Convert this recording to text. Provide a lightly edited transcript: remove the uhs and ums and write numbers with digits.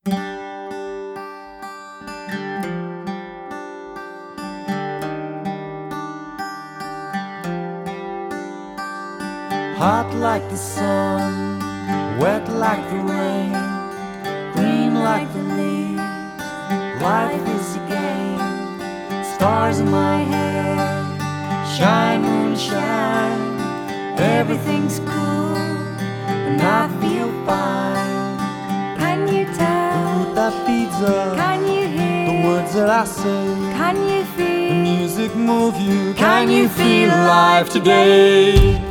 Hot like the sun, wet like the rain, green like the leaves. Life is a game, stars in my hair, shine, moonshine. Everything's cool, and I feel fine. Can you tell? The food that feeds us, Can you hear? the words that I say, Can you the feel? music move you. Can you feel alive today?